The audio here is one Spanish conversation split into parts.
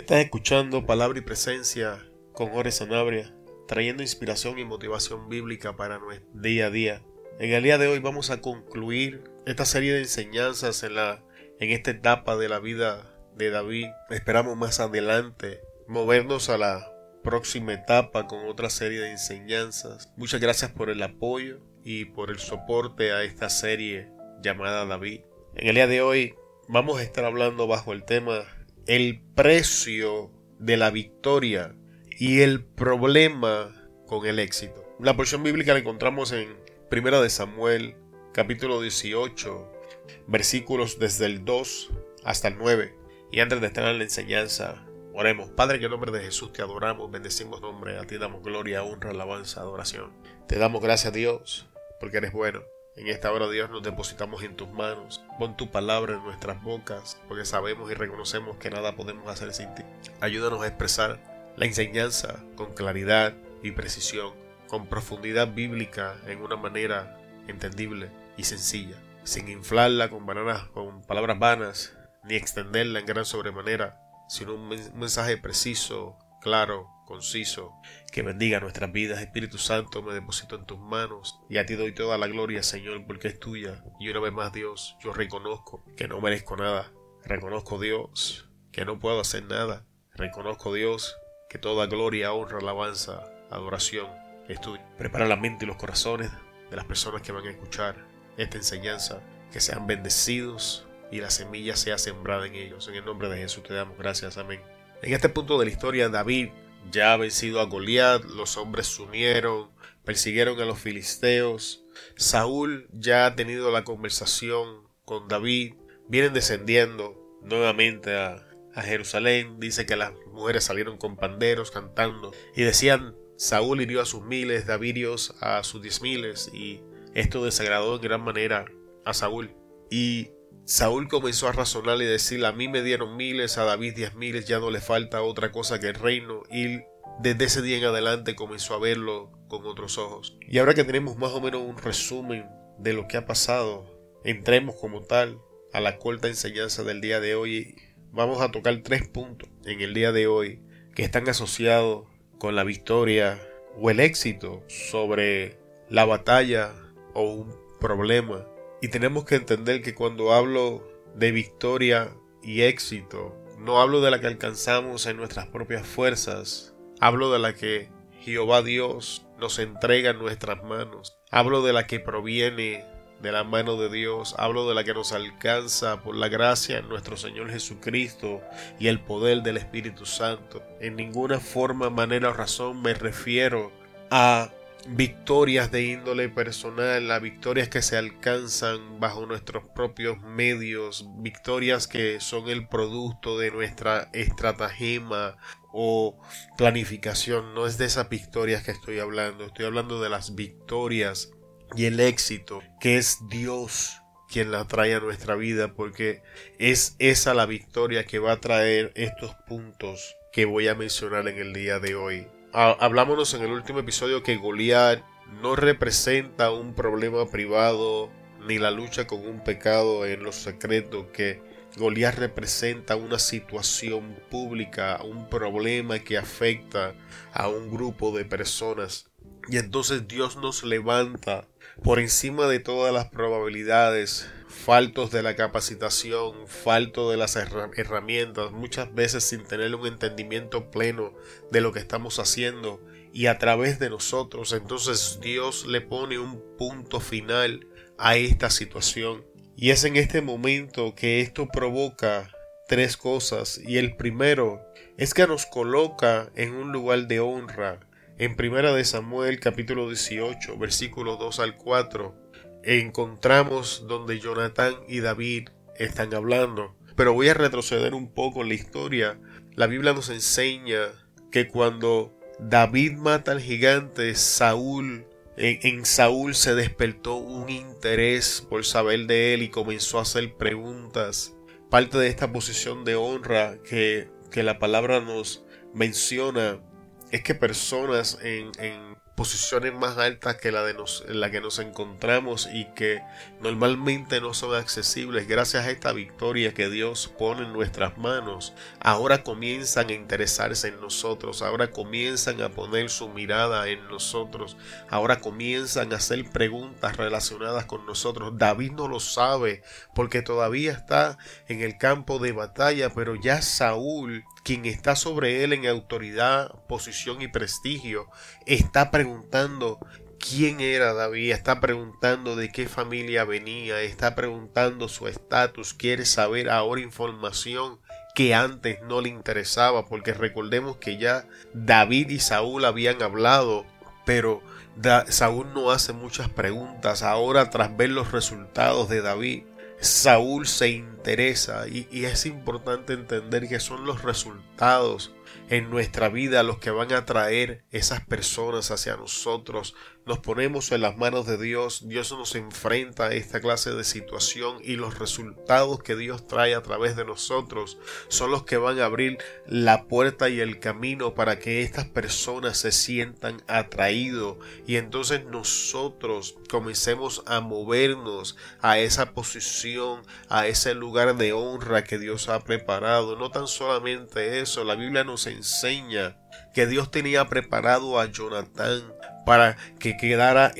Estás escuchando Palabra y Presencia con Jorge Sanabria, trayendo inspiración y motivación bíblica para nuestro día a día. En el día de hoy vamos a concluir esta serie de enseñanzas en esta etapa de la vida de David. Esperamos más adelante movernos a la próxima etapa con otra serie de enseñanzas. Muchas gracias por el apoyo y por el soporte a esta serie llamada David. En el día de hoy vamos a estar hablando bajo el tema el precio de la victoria y el problema con el éxito. La porción bíblica la encontramos en 1 de Samuel, capítulo 18, versículos desde el 2 hasta el 9. Y antes de estar en la enseñanza, oremos. Padre, en el nombre de Jesús te adoramos, bendecimos nombre, a ti damos gloria, honra, alabanza, adoración. Te damos gracias, Dios, porque eres bueno. En esta hora, Dios, nos depositamos en tus manos. Pon tu palabra en nuestras bocas, porque sabemos y reconocemos que nada podemos hacer sin ti. Ayúdanos a expresar la enseñanza con claridad y precisión, con profundidad bíblica en una manera entendible y sencilla, sin inflarla con palabras vanas, ni extenderla en gran sobremanera, sino un mensaje preciso, claro, conciso, que bendiga nuestras vidas. Espíritu Santo, me deposito en tus manos y a ti doy toda la gloria, Señor, porque es tuya. Y una vez más, Dios, yo reconozco que no merezco nada. Reconozco, Dios, que no puedo hacer nada. Reconozco, Dios, que toda gloria, honra, alabanza, adoración es tuya. Prepara la mente y los corazones de las personas que van a escuchar esta enseñanza, que sean bendecidos y la semilla sea sembrada en ellos. En el nombre de Jesús te damos gracias. Amén. En este punto de la historia, David ya ha vencido a Goliat, los hombres se unieron, persiguieron a los filisteos. Saúl ya ha tenido la conversación con David, vienen descendiendo nuevamente a Jerusalén. Dice que las mujeres salieron con panderos cantando y decían: Saúl hirió a sus miles, David hirió a sus 10,000, y esto desagradó en gran manera a Saúl. Y Saúl comenzó a razonar y decir: a mí me dieron miles, a David 10,000, ya no le falta otra cosa que el reino. Y desde ese día en adelante comenzó a verlo con otros ojos. Y ahora que tenemos más o menos un resumen de lo que ha pasado, entremos como tal a la corta enseñanza del día de hoy. Vamos a tocar 3 puntos en el día de hoy que están asociados con la victoria o el éxito sobre la batalla o un problema. Y tenemos que entender que cuando hablo de victoria y éxito, no hablo de la que alcanzamos en nuestras propias fuerzas. Hablo de la que Jehová Dios nos entrega en nuestras manos. Hablo de la que proviene de la mano de Dios. Hablo de la que nos alcanza por la gracia en nuestro Señor Jesucristo y el poder del Espíritu Santo. En ninguna forma, manera o razón me refiero a victorias de índole personal, a victorias que se alcanzan bajo nuestros propios medios, victorias que son el producto de nuestra estratagema o planificación. No es de esas victorias que estoy hablando de las victorias y el éxito que es Dios quien la trae a nuestra vida, porque es esa la victoria que va a traer estos puntos que voy a mencionar en el día de hoy. Hablámonos en el último episodio que Goliat no representa un problema privado ni la lucha con un pecado en lo secreto, que Goliat representa una situación pública, un problema que afecta a un grupo de personas. Y entonces Dios nos levanta por encima de todas las probabilidades, faltos de la capacitación, faltos de las herramientas, muchas veces sin tener un entendimiento pleno de lo que estamos haciendo, y a través de nosotros. Entonces Dios le pone un punto final a esta situación, y es en este momento que esto provoca 3 cosas. Y el primero es que nos coloca en un lugar de honra. En 1 de Samuel capítulo 18 versículos 2 al 4 encontramos donde Jonatán y David están hablando. Pero voy a retroceder un poco en la historia. La Biblia nos enseña que cuando David mata al gigante, en Saúl se despertó un interés por saber de él y comenzó a hacer preguntas. Parte de esta posición de honra que la palabra nos menciona es que personas en posiciones más altas que en la que nos encontramos y que normalmente no son accesibles. Gracias a esta victoria que Dios pone en nuestras manos, ahora comienzan a interesarse en nosotros, ahora comienzan a poner su mirada en nosotros, ahora comienzan a hacer preguntas relacionadas con nosotros. David no lo sabe porque todavía está en el campo de batalla, pero ya Saúl, quien está sobre él en autoridad, posición y prestigio, está preguntando quién era David, está preguntando de qué familia venía, está preguntando su estatus, quiere saber ahora información que antes no le interesaba, porque recordemos que ya David y Saúl habían hablado, pero Saúl no hace muchas preguntas. Ahora, tras ver los resultados de David, Saúl se interesa y es importante entender que son los resultados en nuestra vida los que van a traer esas personas hacia nosotros. Nos ponemos en las manos de Dios, Dios nos enfrenta a esta clase de situación y los resultados que Dios trae a través de nosotros son los que van a abrir la puerta y el camino para que estas personas se sientan atraídos y entonces nosotros comencemos a movernos a esa posición, a ese lugar de honra que Dios ha preparado. No tan solamente eso, la Biblia nos enseña que Dios tenía preparado a Jonatán para que quedara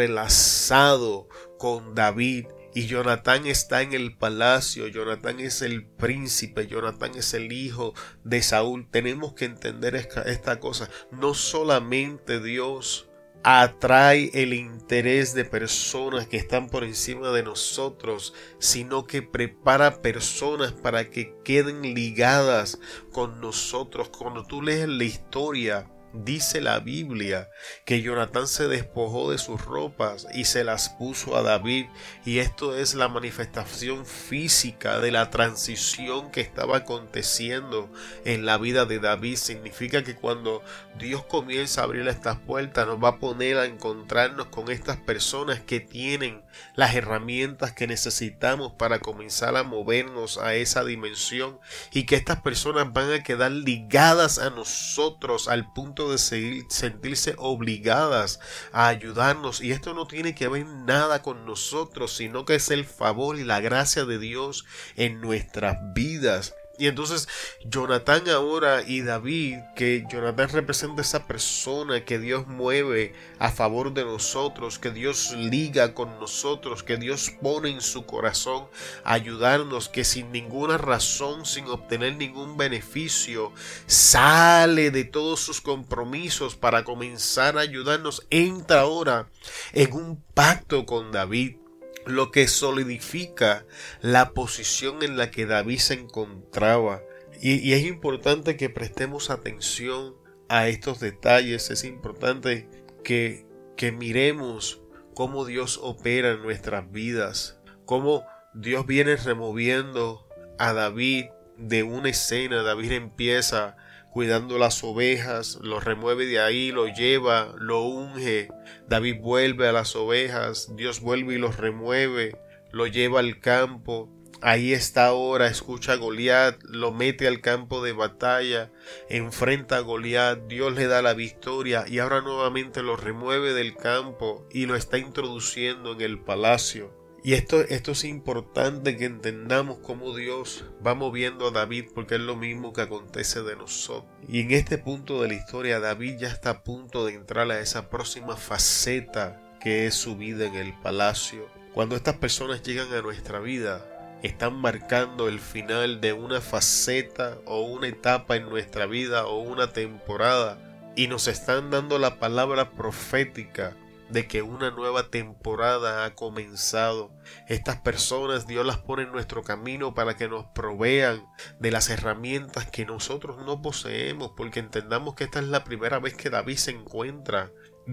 entrelazado con David. Y Jonatán está en el palacio, Jonatán es el príncipe, Jonatán es el hijo de Saúl. Tenemos que entender esta cosa. No solamente Dios atrae el interés de personas que están por encima de nosotros, sino que prepara personas para que queden ligadas con nosotros. Cuando tú lees la historia, dice la Biblia que Jonatán se despojó de sus ropas y se las puso a David, y esto es la manifestación física de la transición que estaba aconteciendo en la vida de David. Significa que cuando Dios comienza a abrir estas puertas, nos va a poner a encontrarnos con estas personas que tienen las herramientas que necesitamos para comenzar a movernos a esa dimensión, y que estas personas van a quedar ligadas a nosotros al punto de sentirse obligadas a ayudarnos. Y esto no tiene que ver nada con nosotros, sino que es el favor y la gracia de Dios en nuestras vidas. Y entonces Jonatán ahora y David, que Jonatán representa esa persona que Dios mueve a favor de nosotros, que Dios liga con nosotros, que Dios pone en su corazón a ayudarnos, que sin ninguna razón, sin obtener ningún beneficio, sale de todos sus compromisos para comenzar a ayudarnos, entra ahora en un pacto con David, lo que solidifica la posición en la que David se encontraba. Y es importante que prestemos atención a estos detalles. Es importante que miremos cómo Dios opera en nuestras vidas, cómo Dios viene removiendo a David de una escena. David empieza cuidando las ovejas, lo remueve de ahí, lo lleva, lo unge. David vuelve a las ovejas, Dios vuelve y los remueve, lo lleva al campo. Ahí está ahora, escucha a Goliat, lo mete al campo de batalla, enfrenta a Goliat, Dios le da la victoria y ahora nuevamente lo remueve del campo y lo está introduciendo en el palacio. Y esto es importante que entendamos cómo Dios va moviendo a David, porque es lo mismo que acontece de nosotros. Y en este punto de la historia, David ya está a punto de entrar a esa próxima faceta que es su vida en el palacio. Cuando estas personas llegan a nuestra vida, están marcando el final de una faceta o una etapa en nuestra vida o una temporada, y nos están dando la palabra profética de que una nueva temporada ha comenzado. Estas personas Dios las pone en nuestro camino para que nos provean de las herramientas que nosotros no poseemos, porque entendamos que esta es la primera vez que David se encuentra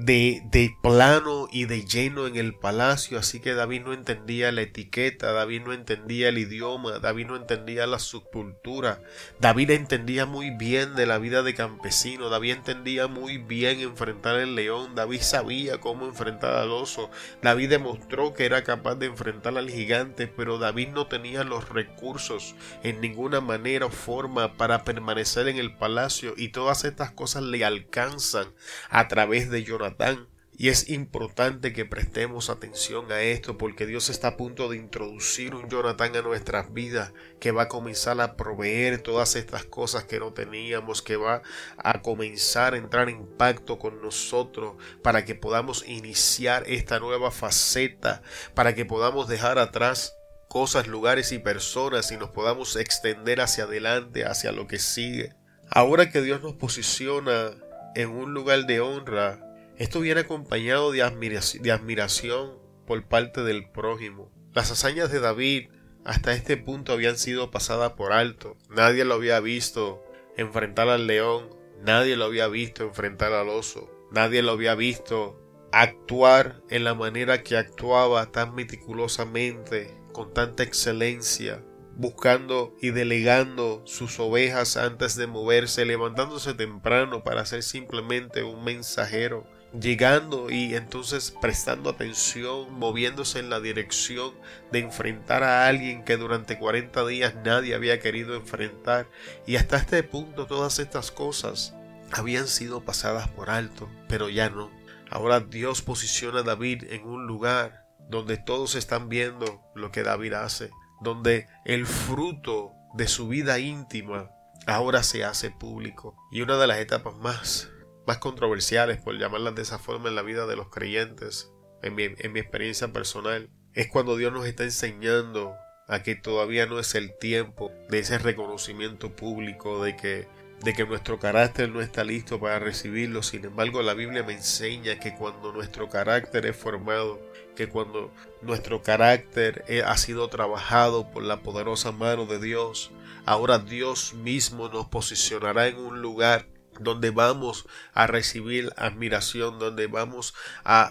de plano y de lleno en el palacio, así que David no entendía la etiqueta, David no entendía el idioma, David no entendía la subcultura. David entendía muy bien de la vida de campesino, David entendía muy bien enfrentar al león, David sabía cómo enfrentar al oso, David demostró que era capaz de enfrentar al gigante, pero David no tenía los recursos en ninguna manera o forma para permanecer en el palacio, y todas estas cosas le alcanzan a través de Jonatán, Jonatán. Y es importante que prestemos atención a esto porque Dios está a punto de introducir un Jonatán a nuestras vidas que va a comenzar a proveer todas estas cosas que no teníamos, que va a comenzar a entrar en pacto con nosotros para que podamos iniciar esta nueva faceta, para que podamos dejar atrás cosas, lugares y personas y nos podamos extender hacia adelante, hacia lo que sigue. Ahora que Dios nos posiciona en un lugar de honra, esto viene acompañado de admiración por parte del prójimo. Las hazañas de David hasta este punto habían sido pasadas por alto. Nadie lo había visto enfrentar al león, nadie lo había visto enfrentar al oso, nadie lo había visto actuar en la manera que actuaba tan meticulosamente, con tanta excelencia, buscando y delegando sus ovejas antes de moverse, levantándose temprano para ser simplemente un mensajero, llegando y entonces prestando atención, moviéndose en la dirección de enfrentar a alguien que durante 40 días nadie había querido enfrentar. Y hasta este punto todas estas cosas habían sido pasadas por alto, pero ya no. Ahora Dios posiciona a David en un lugar donde todos están viendo lo que David hace, donde el fruto de su vida íntima ahora se hace público. Y una de las etapas más controversiales, por llamarlas de esa forma, en la vida de los creyentes, en mi experiencia personal, es cuando Dios nos está enseñando a que todavía no es el tiempo de ese reconocimiento público, de que nuestro carácter no está listo para recibirlo. Sin embargo, la Biblia me enseña que cuando nuestro carácter es formado, que cuando nuestro carácter ha sido trabajado por la poderosa mano de Dios, ahora Dios mismo nos posicionará en un lugar donde vamos a recibir admiración, donde vamos a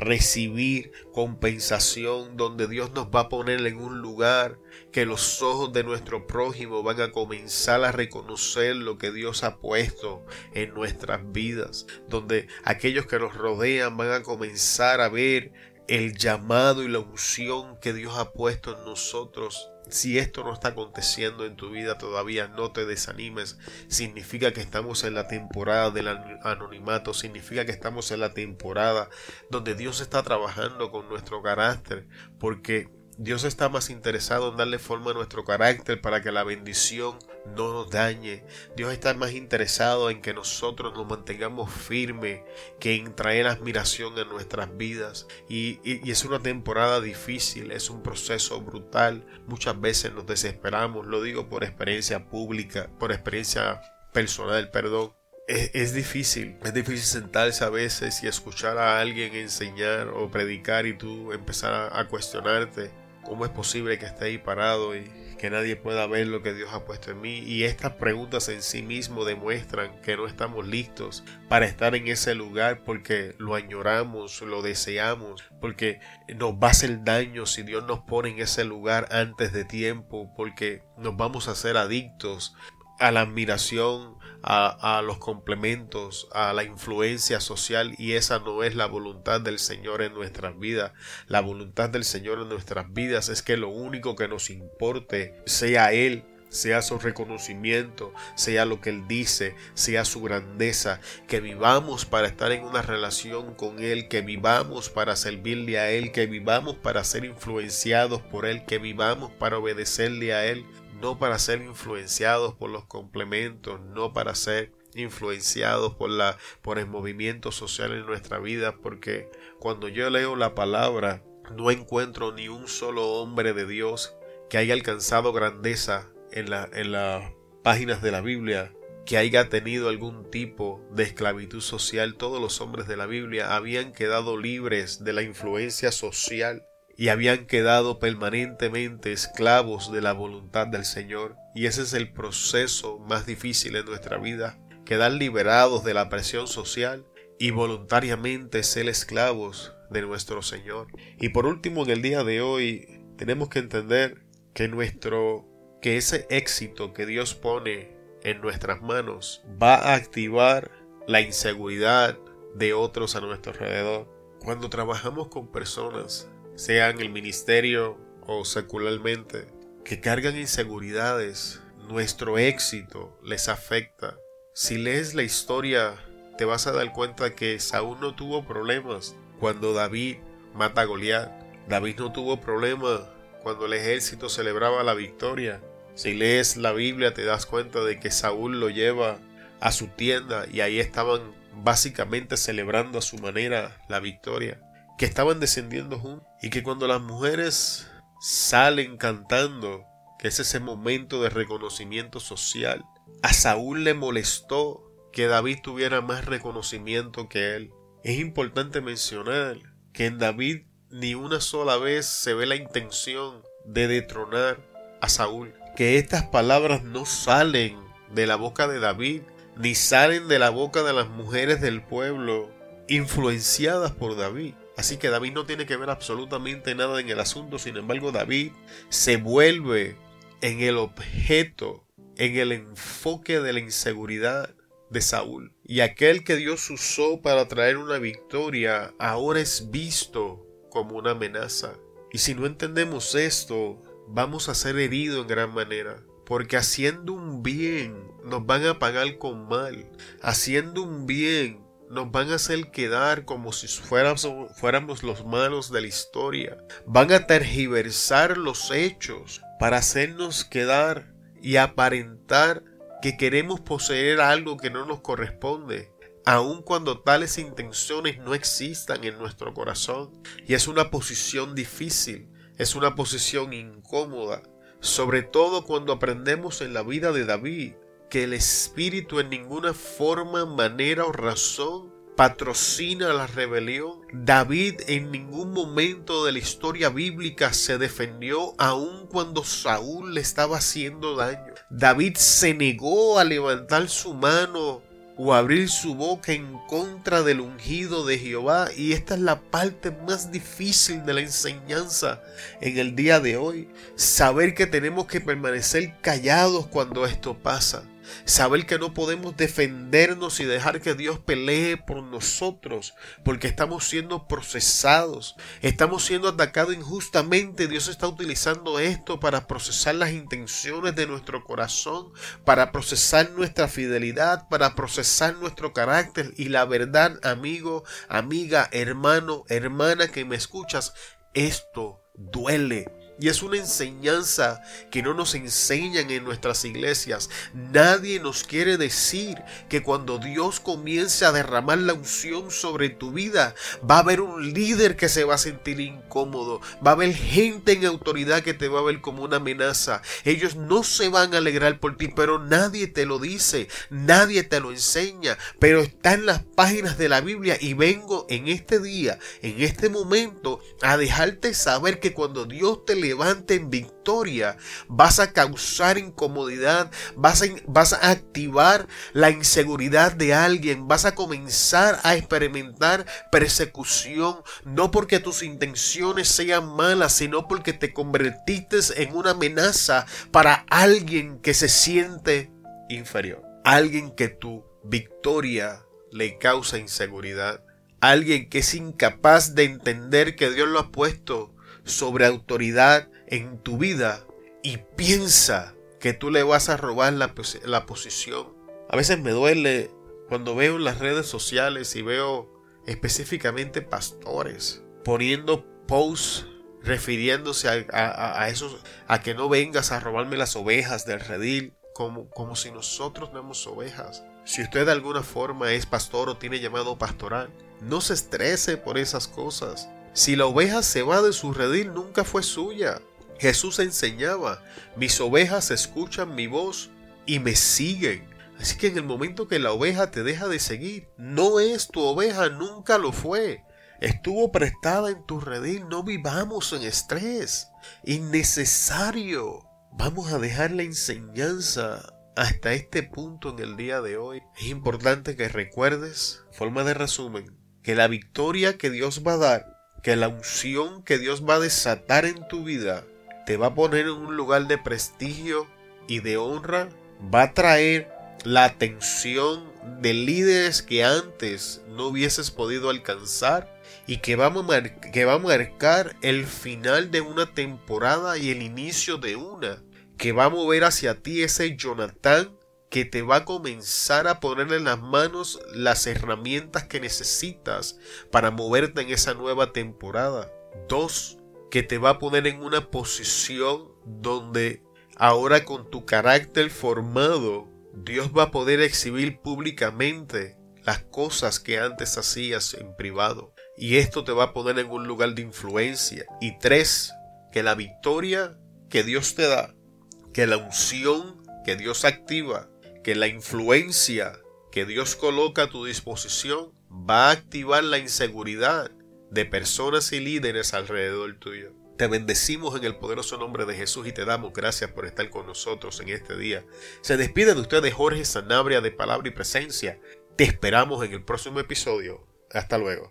recibir compensación, donde Dios nos va a poner en un lugar que los ojos de nuestro prójimo van a comenzar a reconocer lo que Dios ha puesto en nuestras vidas, donde aquellos que nos rodean van a comenzar a ver el llamado y la unción que Dios ha puesto en nosotros. Si esto no está aconteciendo en tu vida todavía, no te desanimes. Significa que estamos en la temporada del anonimato, significa que estamos en la temporada donde Dios está trabajando con nuestro carácter, porque Dios está más interesado en darle forma a nuestro carácter para que la bendición no nos dañe. Dios está más interesado en que nosotros nos mantengamos firmes que en traer admiración a nuestras vidas. Y es una temporada difícil, es un proceso brutal. Muchas veces nos desesperamos, lo digo por experiencia personal. Es difícil sentarse a veces y escuchar a alguien enseñar o predicar y tú empezar a cuestionarte cómo es posible que esté ahí parado y que nadie pueda ver lo que Dios ha puesto en mí. Y estas preguntas en sí mismo demuestran que no estamos listos para estar en ese lugar, porque lo añoramos, lo deseamos, porque nos va a hacer daño si Dios nos pone en ese lugar antes de tiempo, porque nos vamos a hacer adictos a la admiración, a los complementos, a la influencia social, y esa no es la voluntad del Señor en nuestras vidas. La voluntad del Señor en nuestras vidas es que lo único que nos importe sea Él, sea su reconocimiento, sea lo que Él dice, sea su grandeza, que vivamos para estar en una relación con Él, que vivamos para servirle a Él, que vivamos para ser influenciados por Él, que vivamos para obedecerle a Él, no para ser influenciados por los complementos, no para ser influenciados por el movimiento social en nuestra vida, porque cuando yo leo la palabra no encuentro ni un solo hombre de Dios que haya alcanzado grandeza en las páginas de la Biblia, que haya tenido algún tipo de esclavitud social. Todos los hombres de la Biblia habían quedado libres de la influencia social y habían quedado permanentemente esclavos de la voluntad del Señor. Y ese es el proceso más difícil en nuestra vida, quedar liberados de la presión social y voluntariamente ser esclavos de nuestro Señor. Y por último, en el día de hoy tenemos que entender que ese éxito que Dios pone en nuestras manos va a activar la inseguridad de otros a nuestro alrededor. Cuando trabajamos con personas, sea en el ministerio o secularmente, que cargan inseguridades, nuestro éxito les afecta. Si lees la historia te vas a dar cuenta que Saúl no tuvo problemas cuando David mata a Goliat. David no tuvo problemas cuando el ejército celebraba la victoria. Si lees la Biblia te das cuenta de que Saúl lo lleva a su tienda y ahí estaban básicamente celebrando a su manera la victoria, que estaban descendiendo juntos, y que cuando las mujeres salen cantando, que es ese momento de reconocimiento social, a Saúl le molestó que David tuviera más reconocimiento que él. Es importante mencionar que en David ni una sola vez se ve la intención de detronar a Saúl, que estas palabras no salen de la boca de David, ni salen de la boca de las mujeres del pueblo influenciadas por David. Así que David no tiene que ver absolutamente nada en el asunto. Sin embargo, David se vuelve en el objeto, en el enfoque de la inseguridad de Saúl. Y aquel que Dios usó para traer una victoria ahora es visto como una amenaza. Y si no entendemos esto, vamos a ser heridos en gran manera. Porque haciendo un bien nos van a pagar con mal. Haciendo un bien nos van a hacer quedar como si fuéramos los malos de la historia. Van a tergiversar los hechos para hacernos quedar y aparentar que queremos poseer algo que no nos corresponde, aun cuando tales intenciones no existan en nuestro corazón. Y es una posición difícil, es una posición incómoda, sobre todo cuando aprendemos en la vida de David que el Espíritu en ninguna forma, manera o razón patrocina la rebelión. David en ningún momento de la historia bíblica se defendió aun cuando Saúl le estaba haciendo daño. David se negó a levantar su mano o abrir su boca en contra del ungido de Jehová, y esta es la parte más difícil de la enseñanza en el día de hoy. Saber que tenemos que permanecer callados cuando esto pasa. Saber que no podemos defendernos y dejar que Dios pelee por nosotros, porque estamos siendo procesados, estamos siendo atacados injustamente. Dios está utilizando esto para procesar las intenciones de nuestro corazón, para procesar nuestra fidelidad, para procesar nuestro carácter. Y la verdad, amigo, amiga, hermano, hermana que me escuchas, esto duele. Y es una enseñanza que no nos enseñan en nuestras iglesias. Nadie nos quiere decir que cuando Dios comience a derramar la unción sobre tu vida, va a haber un líder que se va a sentir incómodo. Va a haber gente en autoridad que te va a ver como una amenaza. Ellos no se van a alegrar por ti, pero nadie te lo dice, nadie te lo enseña. Pero está en las páginas de la Biblia, y vengo en este día, en este momento, a dejarte saber que cuando Dios te levante en victoria, vas a causar incomodidad, vas a activar la inseguridad de alguien, vas a comenzar a experimentar persecución, no porque tus intenciones sean malas, sino porque te convertiste en una amenaza para alguien que se siente inferior, alguien que tu victoria le causa inseguridad, alguien que es incapaz de entender que Dios lo ha puesto sobre autoridad en tu vida y piensa que tú le vas a robar la posición. A veces me duele cuando veo en las redes sociales y veo específicamente pastores poniendo posts refiriéndose a eso, a que no vengas a robarme las ovejas del redil, como si nosotros no somos ovejas. Si usted de alguna forma es pastor o tiene llamado pastoral, no se estrese por esas cosas. Si la oveja se va de su redil, nunca fue suya. Jesús enseñaba: mis ovejas escuchan mi voz y me siguen. Así que en el momento que la oveja te deja de seguir, no es tu oveja, nunca lo fue. Estuvo prestada en tu redil. No vivamos en estrés innecesario. Vamos a dejar la enseñanza hasta este punto en el día de hoy. Es importante que recuerdes, forma de resumen, que la victoria que Dios va a dar, que la unción que Dios va a desatar en tu vida, te va a poner en un lugar de prestigio y de honra. Va a traer la atención de líderes que antes no hubieses podido alcanzar, y que va a marcar el final de una temporada y el inicio de una, que va a mover hacia ti ese Jonatán que te va a comenzar a poner en las manos las herramientas que necesitas para moverte en esa nueva temporada. 2, que te va a poner en una posición donde ahora con tu carácter formado, Dios va a poder exhibir públicamente las cosas que antes hacías en privado. Y esto te va a poner en un lugar de influencia. Y 3, que la victoria que Dios te da, que la unción que Dios activa, que la influencia que Dios coloca a tu disposición va a activar la inseguridad de personas y líderes alrededor tuyo. Te bendecimos en el poderoso nombre de Jesús y te damos gracias por estar con nosotros en este día. Se despide de ustedes Jorge Sanabria de Palabra y Presencia. Te esperamos en el próximo episodio. Hasta luego.